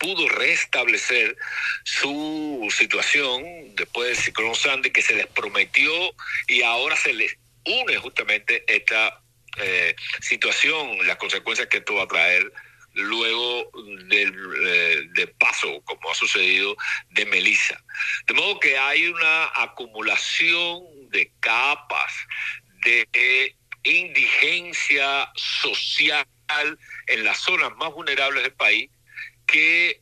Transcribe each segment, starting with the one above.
pudo restablecer su situación después del ciclón Sandy, que se les prometió, y ahora se les une justamente esta situación, las consecuencias que esto va a traer luego del paso, como ha sucedido, de Melissa. De modo que hay una acumulación de capas de indigencia social en las zonas más vulnerables del país que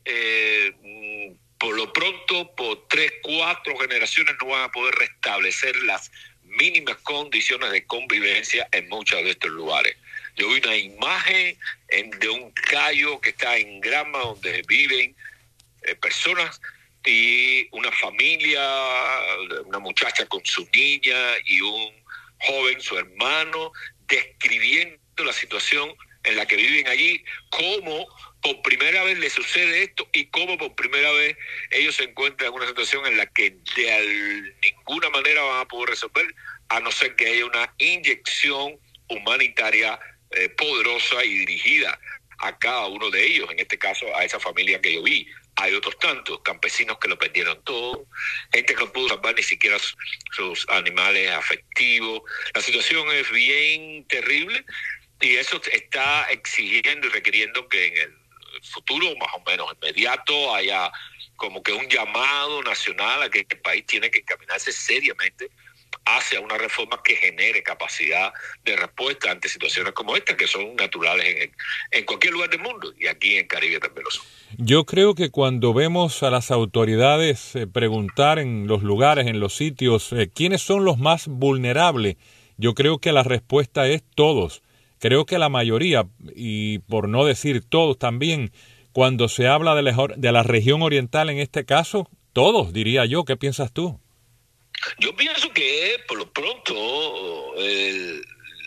por lo pronto por 3, 4 generaciones no van a poder restablecer las mínimas condiciones de convivencia en muchos de estos lugares. Yo vi una imagen de un cayo que está en Granma, donde viven personas y una familia, una muchacha con su niña y un joven, su hermano, describiendo la situación en la que viven allí, cómo por primera vez les sucede esto y cómo por primera vez ellos se encuentran en una situación en la que de ninguna manera van a poder resolver, a no ser que haya una inyección humanitaria poderosa y dirigida a cada uno de ellos, en este caso a esa familia que yo vi. Hay otros tantos, campesinos que lo perdieron todo, gente que no pudo salvar ni siquiera sus animales afectivos. La situación es bien terrible y eso está exigiendo y requiriendo que en el futuro, más o menos inmediato, haya como que un llamado nacional a que el país tiene que encaminarse seriamente hacia una reforma que genere capacidad de respuesta ante situaciones como esta, que son naturales en cualquier lugar del mundo, y aquí en Caribe también lo son. Yo creo que cuando vemos a las autoridades preguntar en los lugares, en los sitios, quiénes son los más vulnerables, yo creo que la respuesta es todos. Creo que la mayoría, y por no decir todos también, cuando se habla de la región oriental en este caso, todos, diría yo. ¿Qué piensas tú? Yo pienso que por lo pronto el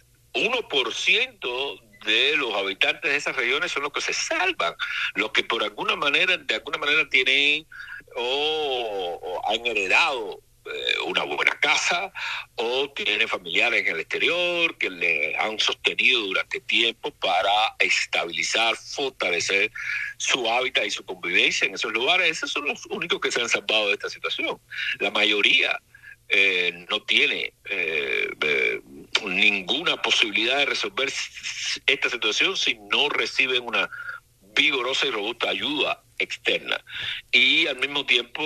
1% de los habitantes de esas regiones son los que se salvan, los que de alguna manera tienen o han heredado una buena casa o tienen familiares en el exterior que le han sostenido durante tiempo para estabilizar, fortalecer su hábitat y su convivencia en esos lugares. Esos son los únicos que se han salvado de esta situación. La mayoría no tiene ninguna posibilidad de resolver esta situación si no reciben una vigorosa y robusta ayuda externa. Y al mismo tiempo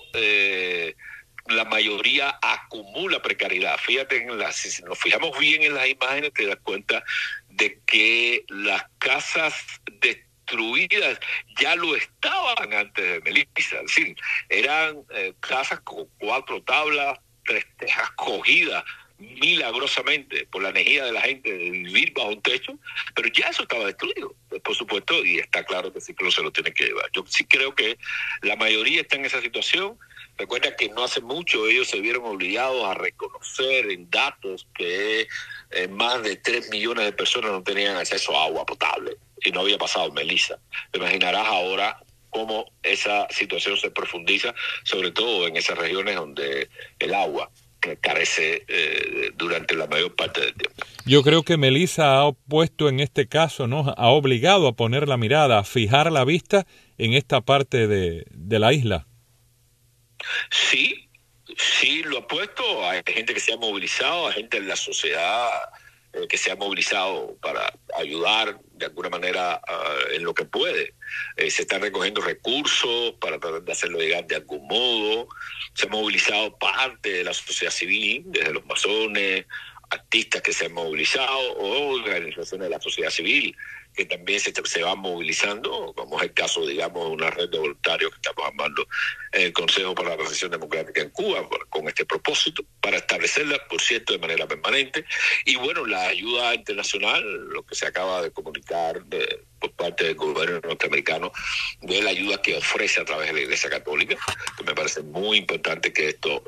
la mayoría acumula precariedad. Fíjate, si nos fijamos bien en las imágenes, te das cuenta de que las casas destruidas ya lo estaban antes de Melissa. Es decir, eran casas con 4 tablas, 3 tejas cogidas milagrosamente por la energía de la gente de vivir bajo un techo, pero ya eso estaba destruido, por supuesto, y está claro que el ciclo se lo tiene que llevar. Yo sí creo que la mayoría está en esa situación. Recuerda que no hace mucho ellos se vieron obligados a reconocer en datos que más de 3 millones de personas no tenían acceso a agua potable y no había pasado Melissa. Te imaginarás ahora cómo esa situación se profundiza, sobre todo en esas regiones donde el agua carece durante la mayor parte del tiempo. Yo creo que Melissa ha puesto en este caso, ¿no? Ha obligado a poner la mirada, a fijar la vista en esta parte de la isla. Sí, lo ha puesto. Hay gente que se ha movilizado, hay gente en la sociedad que se ha movilizado para ayudar de alguna manera en lo que puede. Se están recogiendo recursos para tratar de hacerlo llegar de algún modo. Se ha movilizado parte de la sociedad civil, desde los masones, artistas que se han movilizado, o organizaciones de la sociedad civil que también se van movilizando, como es el caso, digamos, de una red de voluntarios que estamos armando en el Consejo para la Transición Democrática en Cuba, con este propósito, para establecerla, por cierto, de manera permanente. Y bueno, la ayuda internacional, lo que se acaba de comunicar por parte del gobierno norteamericano, de la ayuda que ofrece a través de la Iglesia Católica, que me parece muy importante que esto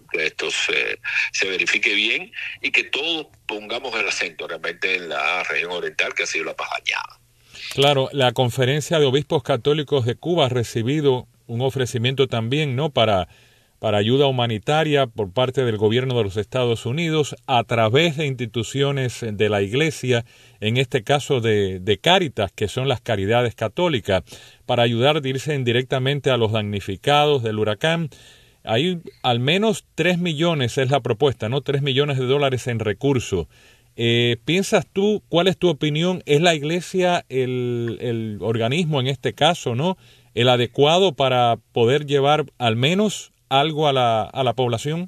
se verifique bien y que todos pongamos el acento realmente en la región oriental, que ha sido la más dañada. Claro, la Conferencia de Obispos Católicos de Cuba ha recibido un ofrecimiento también, ¿no?, para para ayuda humanitaria por parte del gobierno de los Estados Unidos a través de instituciones de la Iglesia, en este caso de Cáritas, que son las caridades católicas, para ayudar directamente a los damnificados del huracán. Hay al menos 3 millones es la propuesta, ¿no? $3 millones en recursos. ¿Piensas tú, cuál es tu opinión? ¿Es la Iglesia el organismo en este caso, ¿no?, el adecuado para poder llevar al menos algo a la población?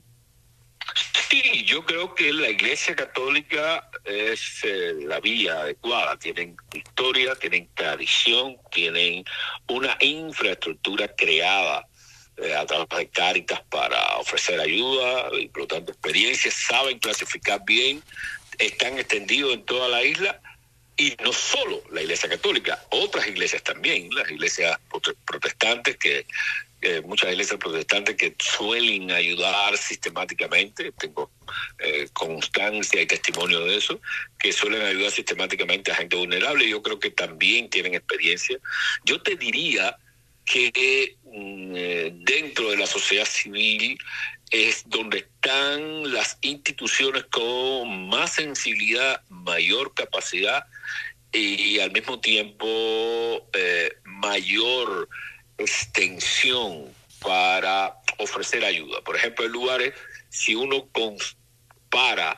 Sí, yo creo que la Iglesia Católica es la vía adecuada. Tienen historia, tienen tradición, tienen una infraestructura creada a través de Cáritas para ofrecer ayuda y por lo tanto experiencias, saben clasificar bien, están extendidos en toda la isla. Y no solo la Iglesia Católica, otras iglesias también, las iglesias protestantes, muchas iglesias protestantes que suelen ayudar sistemáticamente, tengo constancia y testimonio de eso, que suelen ayudar sistemáticamente a gente vulnerable. Yo creo que también tienen experiencia. Yo te diría que dentro de la sociedad civil es donde están las instituciones con más sensibilidad, mayor capacidad y al mismo tiempo mayor extensión para ofrecer ayuda. Por ejemplo, en lugares, si uno compara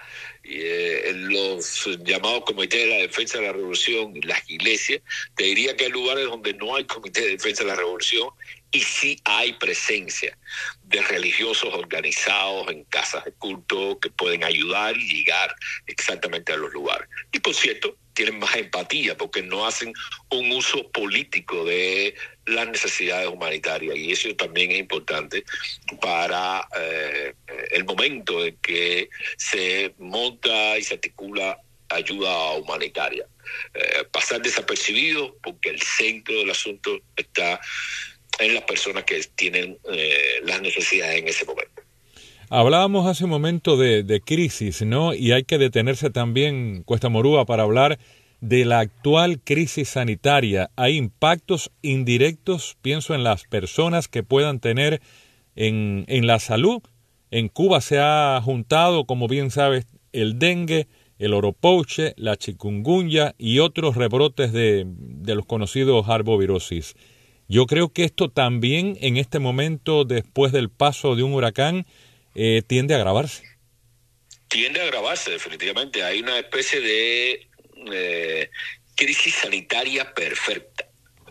los llamados comités de la defensa de la revolución y las iglesias, te diría que hay lugares donde no hay comité de defensa de la revolución y sí hay presencia de religiosos organizados en casas de culto que pueden ayudar y llegar exactamente a los lugares. Y por cierto, tienen más empatía porque no hacen un uso político de las necesidades humanitarias, y eso también es importante para el momento en que se monta y se articula ayuda humanitaria. Pasar desapercibido porque el centro del asunto está en las personas que tienen las necesidades en ese momento. Hablábamos hace un momento de crisis, ¿no? Y hay que detenerse también, Cuesta Morúa, para hablar de la actual crisis sanitaria. Hay impactos indirectos, pienso en las personas que puedan tener en la salud. En Cuba se ha juntado, como bien sabes, el dengue, el oropouche, la chikungunya y otros rebrotes de los conocidos arbovirosis. Yo creo que esto también en este momento, después del paso de un huracán, tiende a agravarse. Tiende a agravarse, definitivamente. Hay una especie de crisis sanitaria perfecta,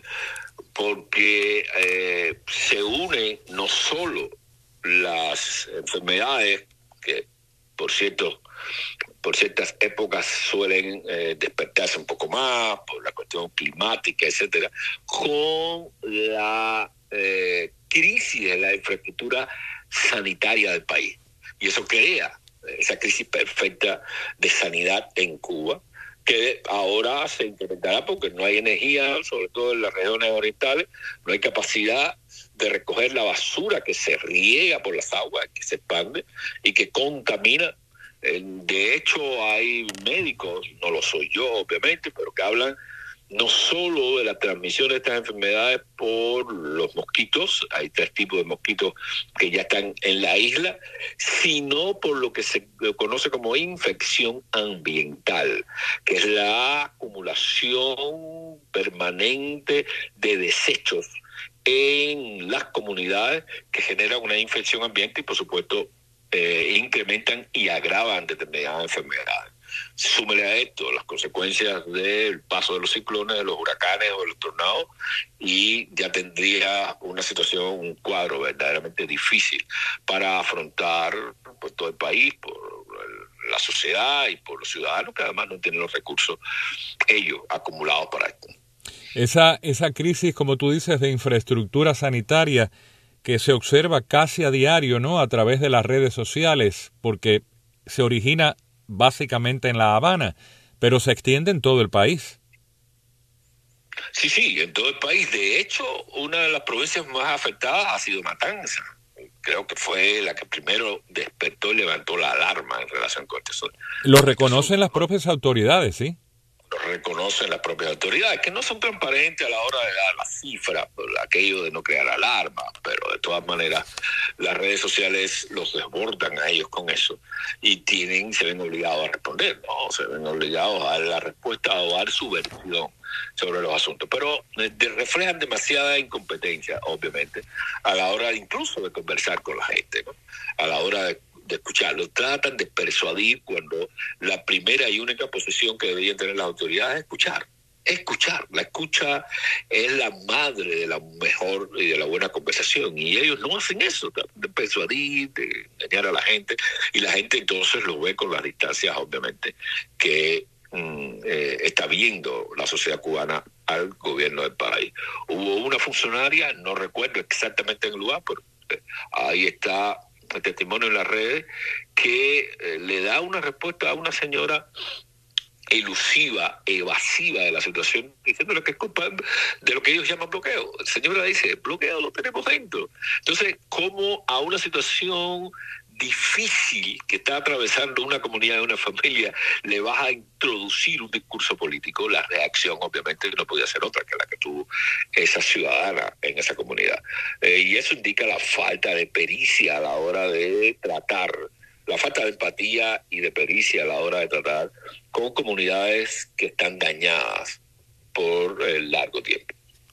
porque se unen no solo las enfermedades que, por ciertas épocas suelen despertarse un poco más por la cuestión climática, etcétera, con la crisis de la infraestructura sanitaria del país. Y eso crea esa crisis perfecta de sanidad en Cuba, que ahora se incrementará porque no hay energía, sobre todo en las regiones orientales, no hay capacidad de recoger la basura que se riega por las aguas, que se expande y que contamina. De hecho, hay médicos, no lo soy yo obviamente, pero que hablan no solo de la transmisión de estas enfermedades por los mosquitos, hay 3 tipos de mosquitos que ya están en la isla, sino por lo que se conoce como infección ambiental, que es la acumulación permanente de desechos en las comunidades que generan una infección ambiente y por supuesto incrementan y agravan determinadas enfermedades. Súmele a esto las consecuencias del paso de los ciclones, de los huracanes o de los tornados y ya tendría una situación, un cuadro verdaderamente difícil para afrontar por todo el país, por la sociedad y por los ciudadanos que además no tienen los recursos ellos acumulados para esto. Esa crisis, como tú dices, de infraestructura sanitaria que se observa casi a diario, ¿no?, a través de las redes sociales, porque se origina básicamente en La Habana, pero se extiende en todo el país. Sí, en todo el país. De hecho, una de las provincias más afectadas ha sido Matanzas. Creo que fue la que primero despertó y levantó la alarma en relación con esto. Lo reconocen las propias autoridades, ¿sí? Lo reconocen las propias autoridades, que no son transparentes a la hora de dar las cifras, por aquello de no crear alarma, pero de todas maneras las redes sociales los desbordan a ellos con eso y se ven obligados a responder, ¿no? Se ven obligados a dar la respuesta o a dar su versión sobre los asuntos, pero reflejan demasiada incompetencia, obviamente, a la hora incluso de conversar con la gente, ¿no? A la hora de escucharlo. Tratan de persuadir cuando la primera y única posición que deberían tener las autoridades es escuchar. La escucha es la madre de la mejor y de la buena conversación, y ellos no hacen eso, de persuadir, de engañar a la gente, y la gente entonces lo ve con las distancias, obviamente, que está viendo la sociedad cubana al gobierno del país. Hubo una funcionaria, no recuerdo exactamente el lugar, pero ahí está el testimonio en las redes, que le da una respuesta a una señora elusiva, evasiva de la situación, diciéndole que es culpa de lo que ellos llaman bloqueo. La señora dice, bloqueo lo tenemos dentro. Entonces, ¿cómo a una situación difícil que está atravesando una comunidad, una familia, le vas a introducir un discurso político? La reacción obviamente no podía ser otra que la que tuvo esa ciudadana en esa comunidad. Y eso indica la falta de pericia a la hora de tratar, la falta de empatía y de pericia a la hora de tratar con comunidades que están dañadas por el largo tiempo.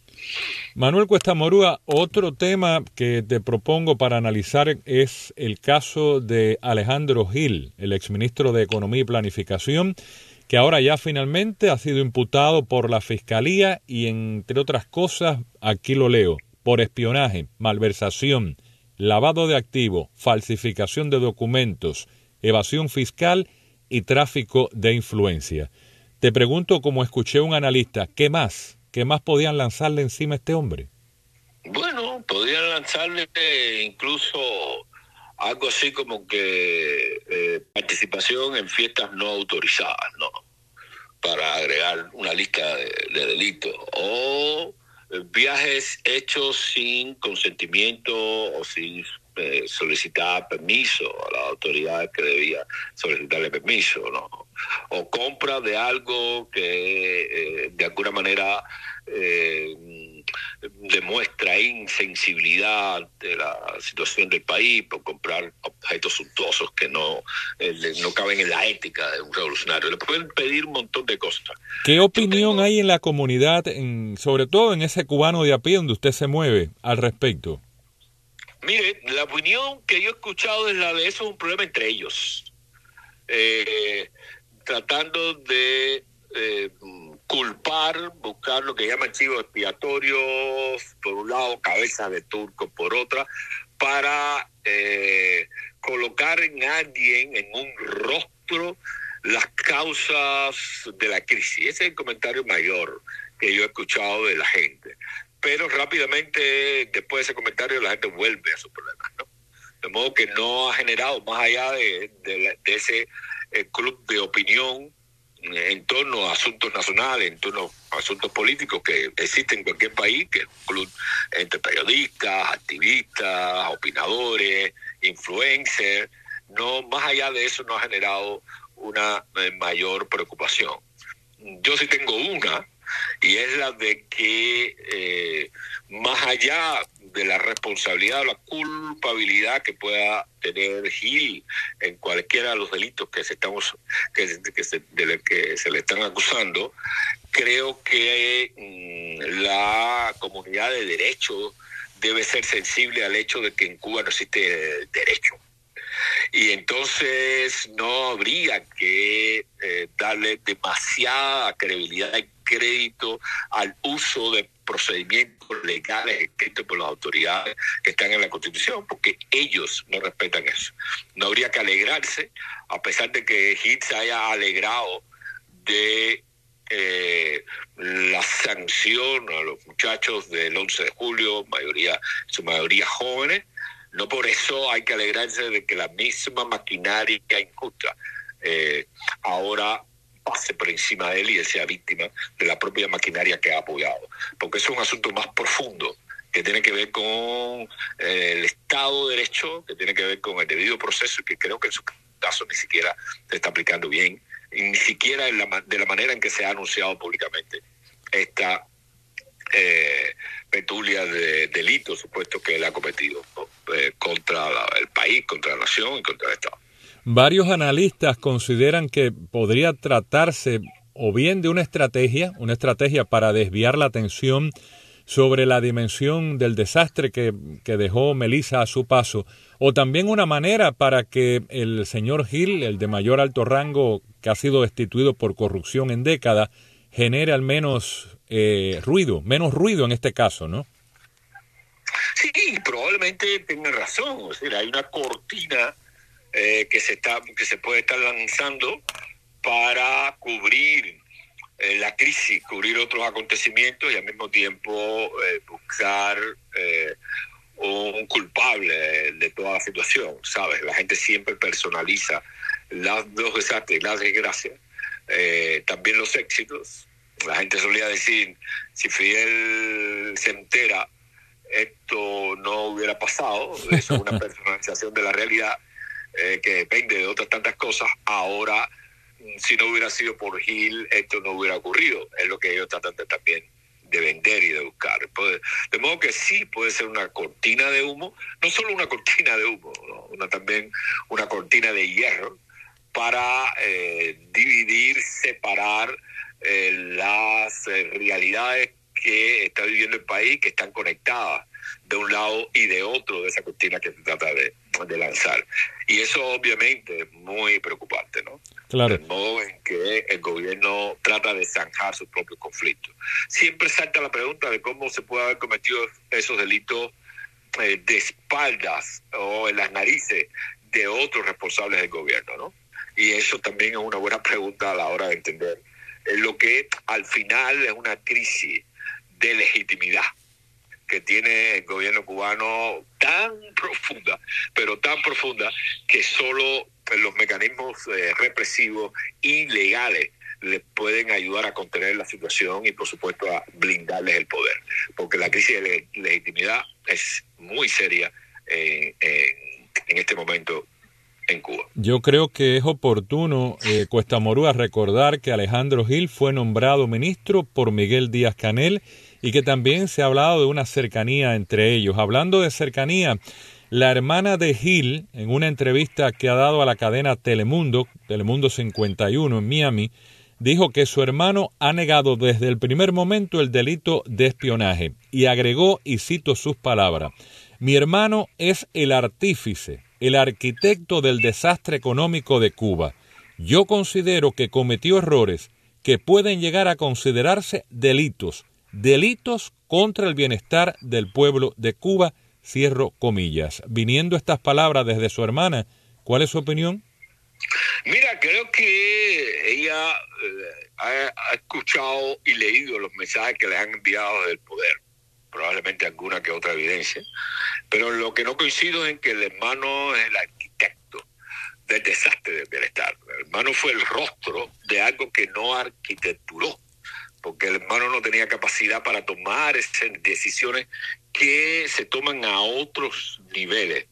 Manuel Cuesta Morúa, otro tema que te propongo para analizar es el caso de Alejandro Gil, el exministro de Economía y Planificación, que ahora ya finalmente ha sido imputado por la Fiscalía y, entre otras cosas, aquí lo leo, por espionaje, malversación, lavado de activos, falsificación de documentos, evasión fiscal y tráfico de influencia. Te pregunto, como escuché un analista, ¿qué más? ¿Qué más podían lanzarle encima a este hombre? Bueno, podrían lanzarle incluso algo así como que participación en fiestas no autorizadas, ¿no? Para agregar una lista de delitos. O viajes hechos sin consentimiento o sin solicitar permiso a las autoridades que debía solicitarle permiso, ¿no? O compra de algo que de alguna manera demuestra insensibilidad de la situación del país por comprar objetos suntuosos que no caben en la ética de un revolucionario. Le pueden pedir un montón de cosas. ¿Qué opinión hay en la comunidad, sobre todo en ese cubano de a pie donde usted se mueve, al respecto? Mire, la opinión que yo he escuchado es la de eso es un problema entre ellos. Tratando de buscar lo que llaman chivos expiatorios, por un lado, cabezas de turco por otra, para colocar en alguien, en un rostro, las causas de la crisis. Ese es el comentario mayor que yo he escuchado de la gente. Pero rápidamente, después de ese comentario, la gente vuelve a sus problemas, ¿no? De modo que no ha generado, más allá de ese club de opinión en torno a asuntos nacionales, en torno a asuntos políticos que existen en cualquier país, que es un club entre periodistas, activistas, opinadores, influencers. No, más allá de eso no ha generado una mayor preocupación. Yo sí tengo una, y es la de que más allá de la responsabilidad o la culpabilidad que pueda tener Gil en cualquiera de los delitos que se le están acusando, creo que la comunidad de derecho debe ser sensible al hecho de que en Cuba no existe derecho. Y entonces no habría que darle demasiada credibilidad y crédito al uso de procedimientos legales escritos por las autoridades que están en la Constitución, porque ellos no respetan eso. No habría que alegrarse, a pesar de que Gil se haya alegrado de la sanción a los muchachos del 11 de julio, su mayoría jóvenes. No por eso hay que alegrarse de que la misma maquinaria injusta ahora pase por encima de él y él sea víctima de la propia maquinaria que ha apoyado. Porque eso es un asunto más profundo, que tiene que ver con el Estado de Derecho, que tiene que ver con el debido proceso, y que creo que en su caso ni siquiera se está aplicando bien, y ni siquiera de la manera en que se ha anunciado públicamente esta petulia de delitos supuestos que él ha cometido, ¿no? contra el país, contra la nación y contra el Estado. Varios analistas consideran que podría tratarse o bien de una estrategia para desviar la atención sobre la dimensión del desastre que dejó Melissa a su paso, o también una manera para que el señor Hill, el de mayor alto rango que ha sido destituido por corrupción en décadas, genere al menos menos ruido en este caso, ¿no? Sí, probablemente tenga razón. O sea, hay una cortina que se puede estar lanzando para cubrir la crisis, cubrir otros acontecimientos y al mismo tiempo buscar un culpable de toda la situación, ¿sabes? La gente siempre personaliza los desastres, las desgracias, también los éxitos. La gente solía decir, si Fidel se entera, esto no hubiera pasado. Eso es una personalización de la realidad que depende de otras tantas cosas. Ahora, si no hubiera sido por Hill, esto no hubiera ocurrido. Es lo que ellos tratan también de vender y de buscar. De modo que sí puede ser una cortina de humo, no solo una cortina de humo, ¿no? También una cortina de hierro para dividir, separar las realidades que está viviendo el país, que están conectadas de un lado y de otro de esa cortina que se trata de lanzar. Y eso obviamente es muy preocupante, ¿no? Claro. El modo en que el gobierno trata de zanjar sus propios conflictos. Siempre salta la pregunta de cómo se puede haber cometido esos delitos de espaldas o en las narices de otros responsables del gobierno, ¿no? Y eso también es una buena pregunta a la hora de entender lo que al final es una crisis de legitimidad que tiene el gobierno cubano tan profunda, pero tan profunda que solo los mecanismos represivos y legales les pueden ayudar a contener la situación y por supuesto a blindarles el poder, porque la crisis de legitimidad es muy seria en este momento en Cuba. Yo creo que es oportuno, Cuesta Morúa, recordar que Alejandro Hill fue nombrado ministro por Miguel Díaz-Canel y que también se ha hablado de una cercanía entre ellos. Hablando de cercanía, la hermana de Hill, en una entrevista que ha dado a la cadena Telemundo 51 en Miami, dijo que su hermano ha negado desde el primer momento el delito de espionaje y agregó, y cito sus palabras, «Mi hermano es el artífice, el arquitecto del desastre económico de Cuba. Yo considero que cometió errores que pueden llegar a considerarse delitos contra el bienestar del pueblo de Cuba», cierro comillas. Viniendo estas palabras desde su hermana, ¿cuál es su opinión? Mira, creo que ella ha escuchado y leído los mensajes que les han enviado del poder, probablemente alguna que otra evidencia, pero lo que no coincido es en que el hermano es el arquitecto del desastre del bienestar. El hermano fue el rostro de algo que no arquitecturó, porque el hermano no tenía capacidad para tomar esas decisiones que se toman a otros niveles.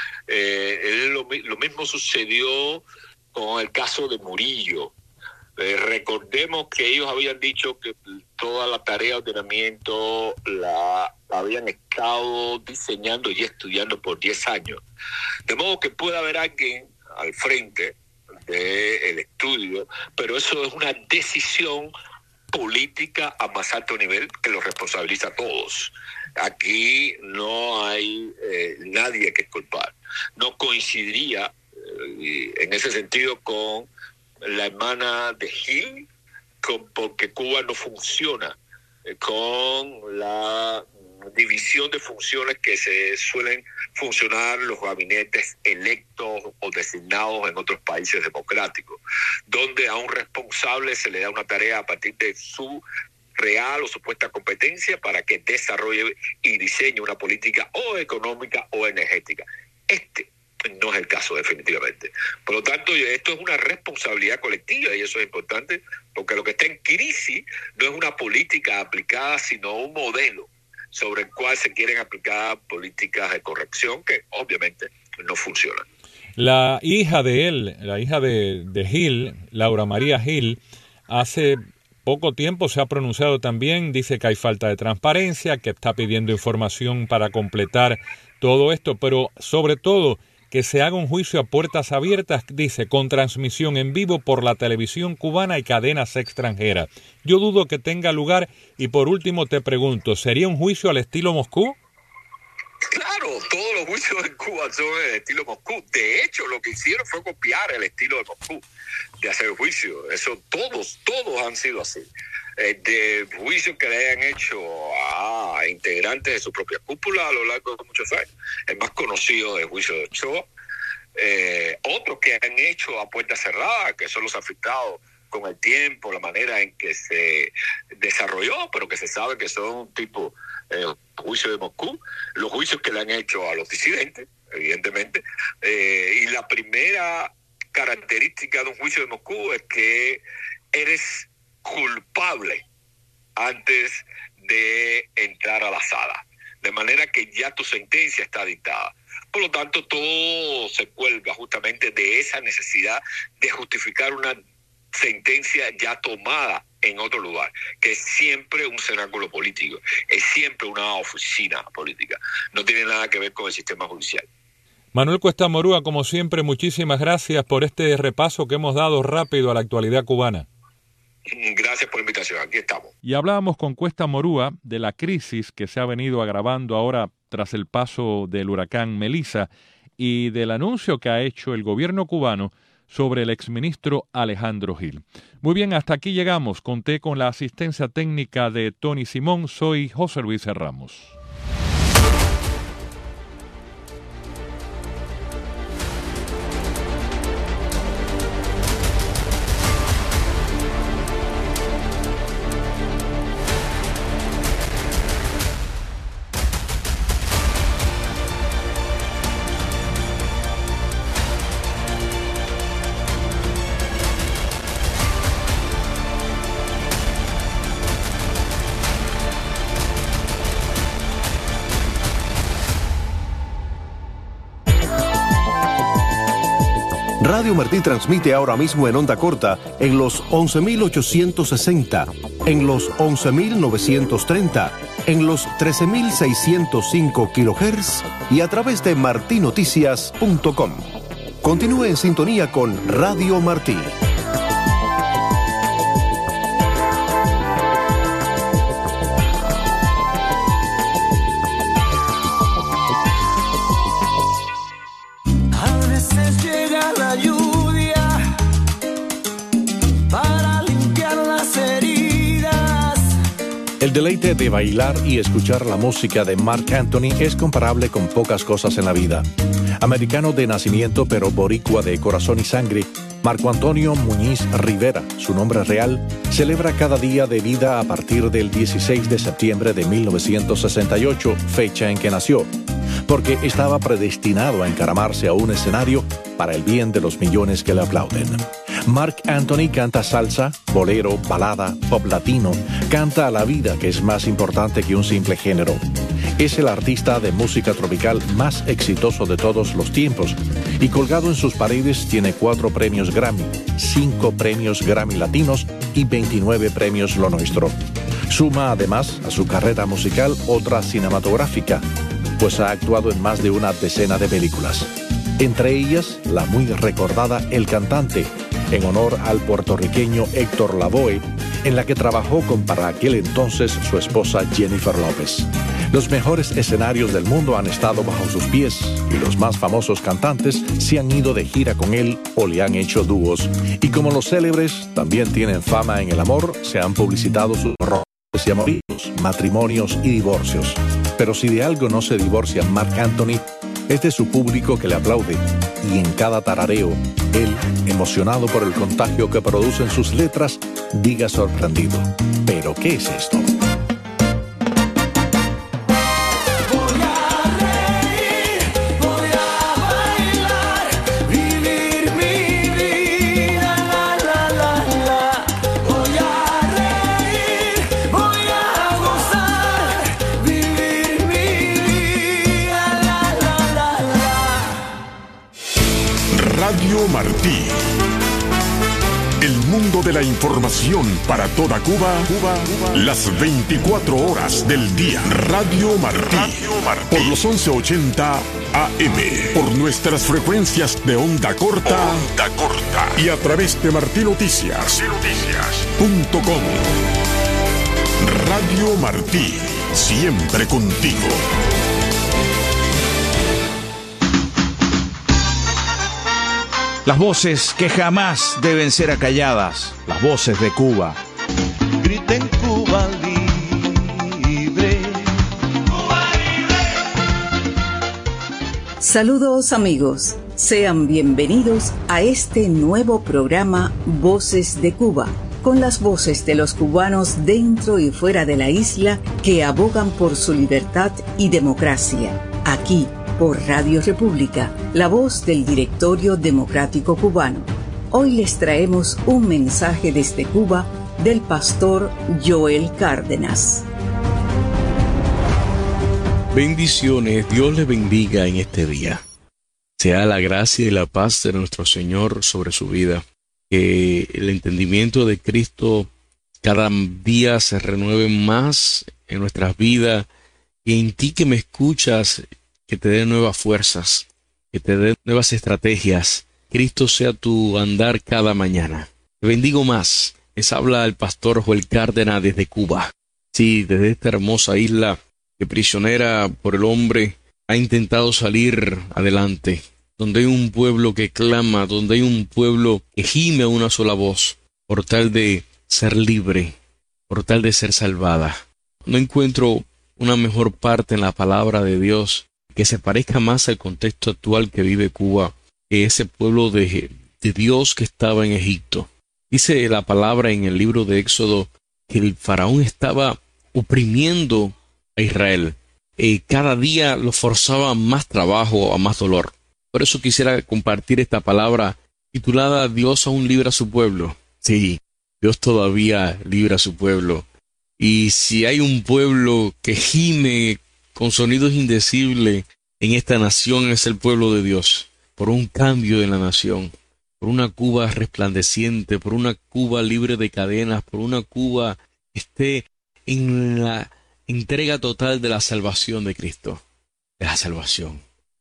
Lo mismo sucedió con el caso de Murillo. Recordemos que ellos habían dicho que toda la tarea de ordenamiento la habían estado diseñando y estudiando por 10 años. De modo que puede haber alguien al frente del estudio, pero eso es una decisión política a más alto nivel que los responsabiliza a todos. Aquí no hay nadie que culpar. No coincidiría en ese sentido con la hermana de Hill, porque Cuba no funciona con la división de funciones que se suelen funcionar los gabinetes electos o designados en otros países democráticos, donde a un responsable se le da una tarea a partir de su real o supuesta competencia para que desarrolle y diseñe una política o económica o energética. Este no es el caso, definitivamente. Por lo tanto, esto es una responsabilidad colectiva y eso es importante, porque lo que está en crisis no es una política aplicada, sino un modelo sobre el cual se quieren aplicar políticas de corrección que obviamente no funcionan. La hija de él, la hija de Hill, Laura María Hill, hace poco tiempo se ha pronunciado también, dice que hay falta de transparencia, que está pidiendo información para completar todo esto, pero sobre todo que se haga un juicio a puertas abiertas, dice, con transmisión en vivo por la televisión cubana y cadenas extranjeras. Yo dudo que tenga lugar y por último te pregunto, ¿sería un juicio al estilo Moscú? Claro, todos los juicios en Cuba son el estilo Moscú. De hecho, lo que hicieron fue copiar el estilo de Moscú, de hacer juicio. Eso todos han sido así. De juicios que le hayan hecho a integrantes de su propia cúpula a lo largo de muchos años. El más conocido es el juicio de Ochoa. Otros que han hecho a puertas cerradas, que son los afectados con el tiempo, la manera en que se desarrolló, pero que se sabe que son tipo juicio de Moscú, los juicios que le han hecho a los disidentes, evidentemente, y la primera característica de un juicio de Moscú es que eres culpable antes de entrar a la sala, de manera que ya tu sentencia está dictada. Por lo tanto, todo se cuelga justamente de esa necesidad de justificar una sentencia ya tomada en otro lugar, que es siempre un cenáculo político, es siempre una oficina política, no tiene nada que ver con el sistema judicial. Manuel Cuesta Morúa, como siempre, muchísimas gracias por este repaso que hemos dado rápido a la actualidad cubana. Gracias por la invitación, aquí estamos. Y hablábamos con Cuesta Morúa de la crisis que se ha venido agravando ahora tras el paso del huracán Melissa y del anuncio que ha hecho el gobierno cubano sobre el exministro Alejandro Gil. Muy bien, hasta aquí llegamos. Conté con la asistencia técnica de Tony Simón. Soy José Luis Ramos. Radio Martí transmite ahora mismo en onda corta en los 11.860, en los 11.930, en los 13.605 kHz y a través de martinoticias.com. Continúe en sintonía con Radio Martí. El deleite de bailar y escuchar la música de Marc Anthony es comparable con pocas cosas en la vida. Americano de nacimiento pero boricua de corazón y sangre, Marco Antonio Muñiz Rivera, su nombre real, celebra cada día de vida a partir del 16 de septiembre de 1968, fecha en que nació, porque estaba predestinado a encaramarse a un escenario para el bien de los millones que le aplauden. Marc Anthony canta salsa, bolero, balada, pop latino, canta a la vida, que es más importante que un simple género. Es el artista de música tropical más exitoso de todos los tiempos y colgado en sus paredes tiene 4 premios Grammy, 5 premios Grammy Latinos y 29 premios Lo Nuestro. Suma además a su carrera musical otra cinematográfica, pues ha actuado en más de una decena de películas. Entre ellas, la muy recordada El Cantante, en honor al puertorriqueño Héctor Lavoe, en la que trabajó con para aquel entonces su esposa Jennifer López. Los mejores escenarios del mundo han estado bajo sus pies y los más famosos cantantes se han ido de gira con él o le han hecho dúos. Y como los célebres también tienen fama en el amor, se han publicitado sus romances y amoríos, matrimonios y divorcios. Pero si de algo no se divorcia Marc Anthony, es de su público que le aplaude, y en cada tarareo, él, emocionado por el contagio que producen sus letras, diga sorprendido: ¿pero qué es esto? Radio Martí, El mundo de la información para toda Cuba, las 24 horas del día. Radio Martí. Por los 1180 AM. Por nuestras frecuencias de onda corta. Y a través de martinoticias.com. Radio Martí. Siempre contigo. Las voces que jamás deben ser acalladas, las voces de Cuba. Griten Cuba libre. Cuba libre. Saludos amigos, sean bienvenidos a este nuevo programa Voces de Cuba, con las voces de los cubanos dentro y fuera de la isla que abogan por su libertad y democracia, aquí por Radio República, la voz del Directorio Democrático Cubano. Hoy les traemos un mensaje desde Cuba del pastor Joel Cárdenas. Bendiciones, Dios les bendiga en este día. Sea la gracia y la paz de nuestro Señor sobre su vida. Que el entendimiento de Cristo cada día se renueve más en nuestras vidas, y en ti que me escuchas, que te dé nuevas fuerzas, que te dé nuevas estrategias. Cristo sea tu andar cada mañana. Te bendigo más. Les habla el pastor Joel Cárdenas desde Cuba. Sí, desde esta hermosa isla que prisionera por el hombre ha intentado salir adelante. Donde hay un pueblo que clama, donde hay un pueblo que gime a una sola voz, por tal de ser libre, por tal de ser salvada. No encuentro una mejor parte en la palabra de Dios que se parezca más al contexto actual que vive Cuba, que ese pueblo de Dios que estaba en Egipto. Dice la palabra en el libro de Éxodo que el faraón estaba oprimiendo a Israel. Cada día lo forzaba a más trabajo, a más dolor. Por eso quisiera compartir esta palabra titulada Dios aún libra a su pueblo. Sí, Dios todavía libra a su pueblo. Y si hay un pueblo que gime con sonidos indecibles en esta nación, es el pueblo de Dios, por un cambio en la nación, por una Cuba resplandeciente, por una Cuba libre de cadenas, por una Cuba que esté en la entrega total de la salvación de Cristo, de la salvación,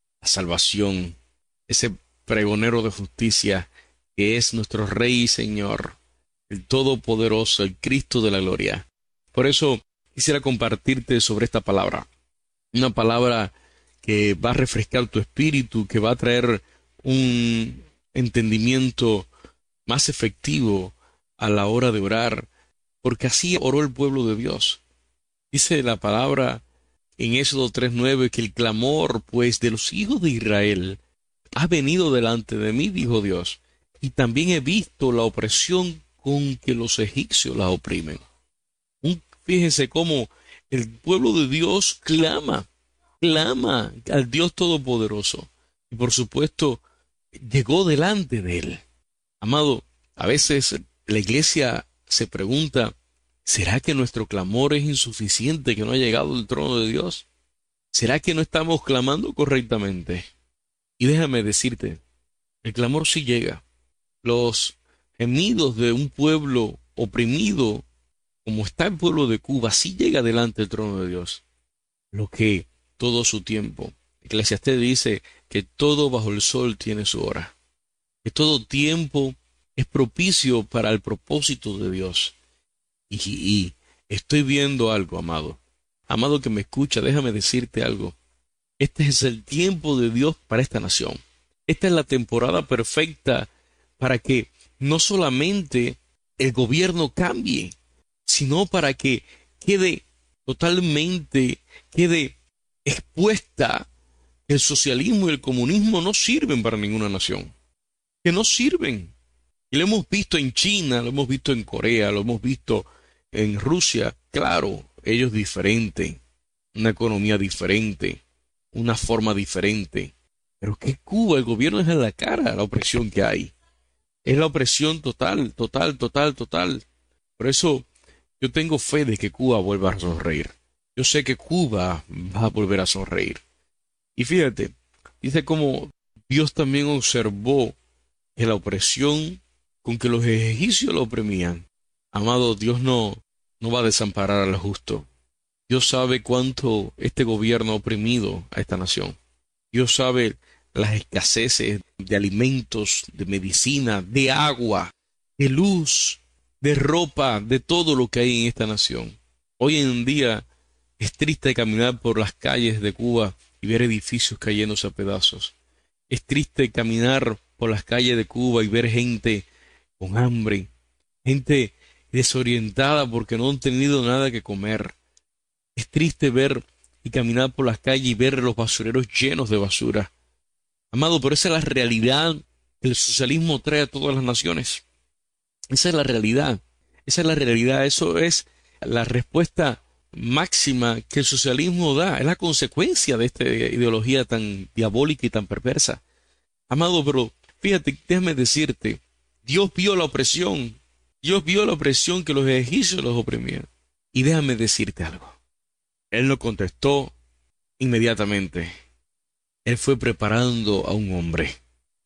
ese pregonero de justicia que es nuestro Rey y Señor, el Todopoderoso, el Cristo de la gloria. Por eso quisiera compartirte sobre esta palabra. Una palabra que va a refrescar tu espíritu, que va a traer un entendimiento más efectivo a la hora de orar, porque así oró el pueblo de Dios. Dice la palabra en Éxodo 3:9 que el clamor, pues, de los hijos de Israel ha venido delante de mí, dijo Dios, y también he visto la opresión con que los egipcios la oprimen. Fíjense cómo el pueblo de Dios clama al Dios Todopoderoso. Y por supuesto, llegó delante de Él. Amado, a veces la iglesia se pregunta, ¿será que nuestro clamor es insuficiente, que no ha llegado al trono de Dios? ¿Será que no estamos clamando correctamente? Y déjame decirte, el clamor sí llega. Los gemidos de un pueblo oprimido, como está el pueblo de Cuba, sí llega delante del trono de Dios. Lo que todo su tiempo. Eclesiastés dice que todo bajo el sol tiene su hora. Que todo tiempo es propicio para el propósito de Dios. Y estoy viendo algo, amado. Amado que me escucha, déjame decirte algo. Este es el tiempo de Dios para esta nación. Esta es la temporada perfecta para que no solamente el gobierno cambie, sino para que quede expuesta que el socialismo y el comunismo no sirven para ninguna nación. Que no sirven. Y lo hemos visto en China, lo hemos visto en Corea, lo hemos visto en Rusia. Claro, ellos diferentes, una economía diferente, una forma diferente. Pero que Cuba, el gobierno es en la cara la opresión que hay. Es la opresión total. Por eso yo tengo fe de que Cuba vuelva a sonreír. Yo sé que Cuba va a volver a sonreír. Y fíjate, dice cómo Dios también observó que la opresión con que los egipcios lo oprimían. Amado, Dios no va a desamparar al justo. Dios sabe cuánto este gobierno ha oprimido a esta nación. Dios sabe las escaseces de alimentos, de medicina, de agua, de luz, de ropa, de todo lo que hay en esta nación. Hoy en día es triste caminar por las calles de Cuba y ver edificios cayéndose a pedazos. Es triste caminar por las calles de Cuba y ver gente con hambre, gente desorientada porque no han tenido nada que comer. Es triste ver y caminar por las calles y ver los basureros llenos de basura. Amado, pero esa es la realidad que el socialismo trae a todas las naciones. Esa es la realidad. Esa es la realidad. Eso es la respuesta máxima que el socialismo da. Es la consecuencia de esta ideología tan diabólica y tan perversa. Amado, pero fíjate, déjame decirte, Dios vio la opresión. Dios vio la opresión que los egipcios los oprimían. Y déjame decirte algo. Él no contestó inmediatamente. Él fue preparando a un hombre.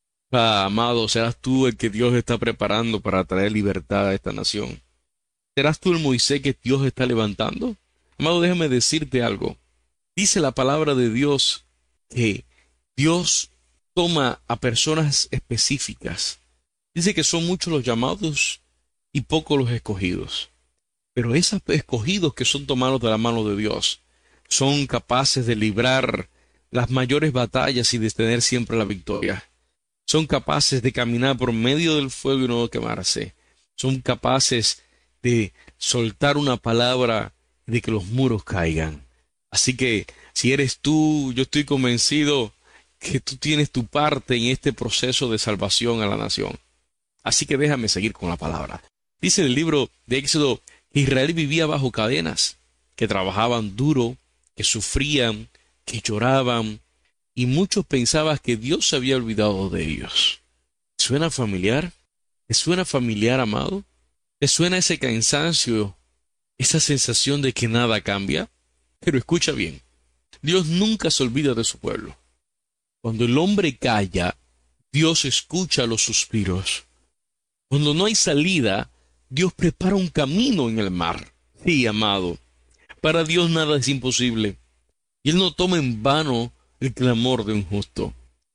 Amado, serás tú el que Dios está preparando para traer libertad a esta nación. ¿Serás tú el Moisés que Dios está levantando? Amado, déjame decirte algo. Dice la palabra de Dios que Dios toma a personas específicas. Dice que son muchos los llamados y pocos los escogidos. Pero esos escogidos que son tomados de la mano de Dios son capaces de librar las mayores batallas y de tener siempre la victoria. Son capaces de caminar por medio del fuego y no quemarse. Son capaces de soltar una palabra y de que los muros caigan. Así que si eres tú, yo estoy convencido que tú tienes tu parte en este proceso de salvación a la nación. Así que déjame seguir con la palabra. Dice en el libro de Éxodo que Israel vivía bajo cadenas, que trabajaban duro, que sufrían, que lloraban, y muchos pensaban que Dios se había olvidado de ellos. ¿Suena familiar? ¿Te suena familiar, amado? ¿Te suena ese cansancio, esa sensación de que nada cambia? Pero escucha bien, Dios nunca se olvida de su pueblo. Cuando el hombre calla, Dios escucha los suspiros. Cuando no hay salida, Dios prepara un camino en el mar. Sí, amado, para Dios nada es imposible. Y Él no toma en vano el clamor de un justo.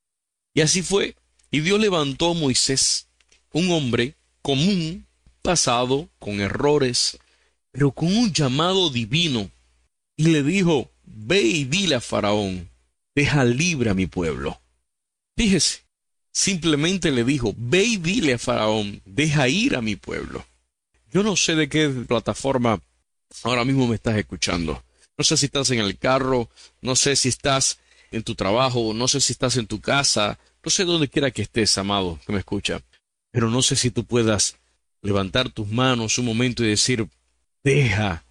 Y así fue. Y Dios levantó a Moisés, un hombre común, pasado, con errores, pero con un llamado divino. Y le dijo, ve y dile a Faraón, deja libre a mi pueblo. Fíjese, simplemente le dijo, ve y dile a Faraón, deja ir a mi pueblo. Yo no sé de qué plataforma ahora mismo me estás escuchando. No sé si estás en el carro, no sé si estás en tu trabajo, no sé si estás en tu casa, no sé dónde quiera que estés, amado, que me escucha. Pero no sé si tú puedas levantar tus manos un momento y decir, deja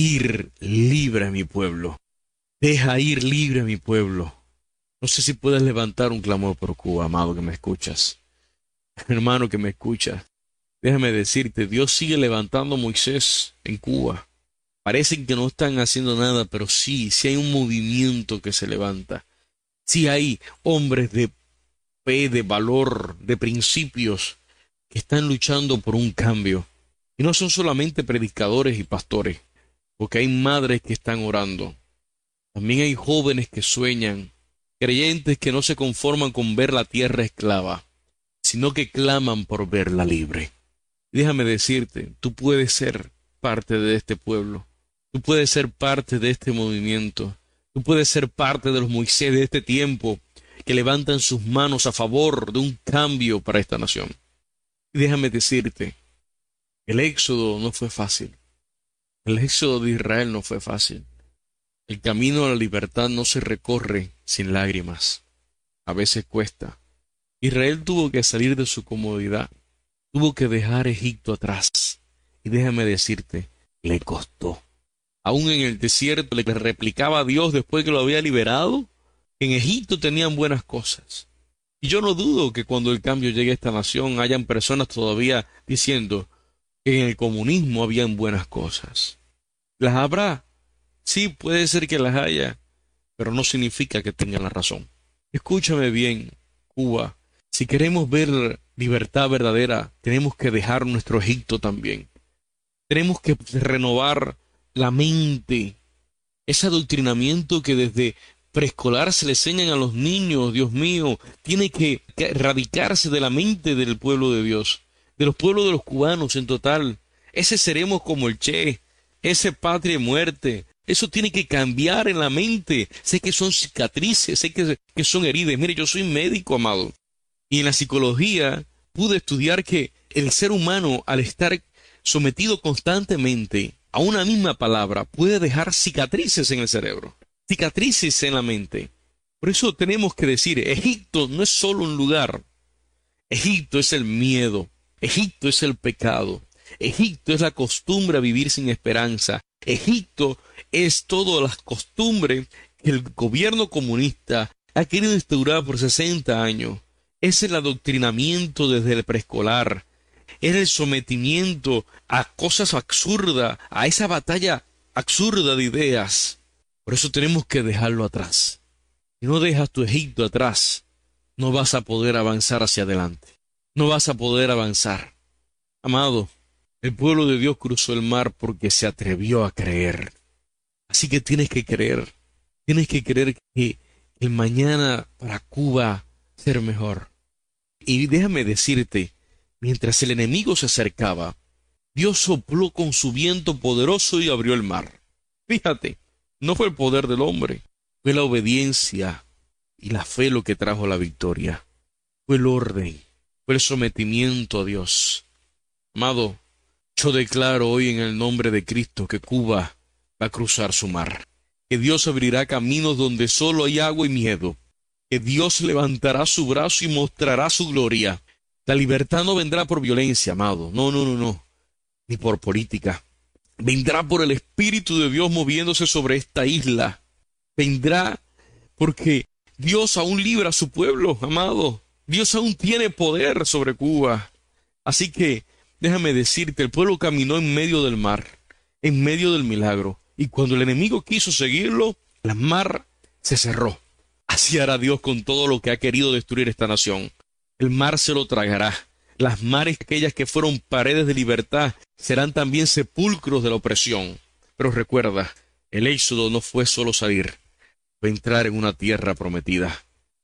ir libre a mi pueblo. Deja ir libre a mi pueblo. No sé si puedes levantar un clamor por Cuba, amado, que me escuchas. Hermano que me escuchas. Déjame decirte, Dios sigue levantando a Moisés en Cuba. Parecen que no están haciendo nada, pero sí hay un movimiento que se levanta. Sí hay hombres de fe, de valor, de principios, que están luchando por un cambio. Y no son solamente predicadores y pastores, porque hay madres que están orando. También hay jóvenes que sueñan, creyentes que no se conforman con ver la tierra esclava, sino que claman por verla libre. Déjame decirte, tú puedes ser parte de este pueblo. Tú puedes ser parte de este movimiento. Tú puedes ser parte de los Moisés de este tiempo que levantan sus manos a favor de un cambio para esta nación. Y déjame decirte, el éxodo no fue fácil. El éxodo de Israel no fue fácil. El camino a la libertad no se recorre sin lágrimas. A veces cuesta. Israel tuvo que salir de su comodidad. Tuvo que dejar Egipto atrás. Y déjame decirte, le costó. Aún en el desierto le replicaba a Dios después que lo había liberado. En Egipto tenían buenas cosas. Y yo no dudo que cuando el cambio llegue a esta nación hayan personas todavía diciendo que en el comunismo habían buenas cosas. ¿Las habrá? Sí, puede ser que las haya, pero no significa que tengan la razón. Escúchame bien, Cuba. Si queremos ver libertad verdadera, tenemos que dejar nuestro Egipto también. Tenemos que renovar la mente. Ese adoctrinamiento que desde preescolar se le enseñan a los niños, Dios mío, tiene que erradicarse de la mente del pueblo de Dios, de los pueblos de los cubanos en total. Ese seremos como el Che, ese patria y muerte. Eso tiene que cambiar en la mente. Sé que son cicatrices, sé que son heridas. Mire, yo soy médico, amado. Y en la psicología pude estudiar que el ser humano, al estar sometido constantemente a una misma palabra, puede dejar cicatrices en el cerebro, cicatrices en la mente. Por eso tenemos que decir, Egipto no es solo un lugar. Egipto es el miedo. Egipto es el pecado. Egipto es la costumbre a vivir sin esperanza. Egipto es todas las costumbres que el gobierno comunista ha querido instaurar por 60 años. Es el adoctrinamiento desde el preescolar. Es el sometimiento a cosas absurdas, a esa batalla absurda de ideas. Por eso tenemos que dejarlo atrás. Si no dejas tu Egipto atrás, no vas a poder avanzar hacia adelante. No vas a poder avanzar. Amado, el pueblo de Dios cruzó el mar porque se atrevió a creer. Así que tienes que creer que el mañana para Cuba va a ser mejor. Y déjame decirte, mientras el enemigo se acercaba, Dios sopló con su viento poderoso y abrió el mar. Fíjate, no fue el poder del hombre, fue la obediencia y la fe lo que trajo la victoria. Fue el orden, fue el sometimiento a Dios. Amado, yo declaro hoy en el nombre de Cristo que Cuba va a cruzar su mar, que Dios abrirá caminos donde solo hay agua y miedo, que Dios levantará su brazo y mostrará su gloria. La libertad no vendrá por violencia, amado, no, ni por política. Vendrá por el Espíritu de Dios moviéndose sobre esta isla. Vendrá porque Dios aún libra a su pueblo, amado. Dios aún tiene poder sobre Cuba. Así que déjame decirte, el pueblo caminó en medio del mar, en medio del milagro. Y cuando el enemigo quiso seguirlo, el mar se cerró. Así hará Dios con todo lo que ha querido destruir esta nación. El mar se lo tragará. Las mares, aquellas que fueron paredes de libertad, serán también sepulcros de la opresión. Pero recuerda, el éxodo no fue solo salir, fue entrar en una tierra prometida.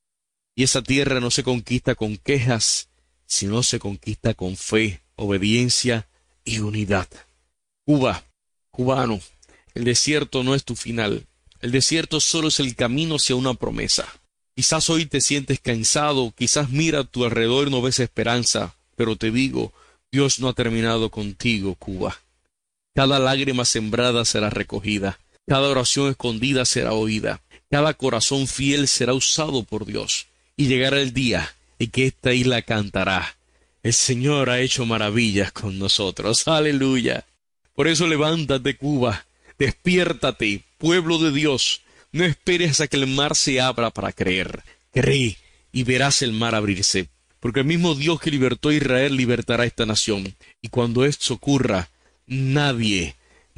Y esa tierra no se conquista con quejas, sino se conquista con fe, obediencia y unidad. Cuba, cubano, el desierto no es tu final. El desierto solo es el camino hacia una promesa. Quizás hoy te sientes cansado, quizás mira a tu alrededor y no ves esperanza, pero te digo, Dios no ha terminado contigo, Cuba. Cada lágrima sembrada será recogida, cada oración escondida será oída, cada corazón fiel será usado por Dios, y llegará el día en que esta isla cantará. El Señor ha hecho maravillas con nosotros. ¡Aleluya! Por eso levántate, Cuba, despiértate, pueblo de Dios. No esperes a que el mar se abra para creer. Cree y verás el mar abrirse. Porque el mismo Dios que libertó a Israel libertará a esta nación. Y cuando esto ocurra, nadie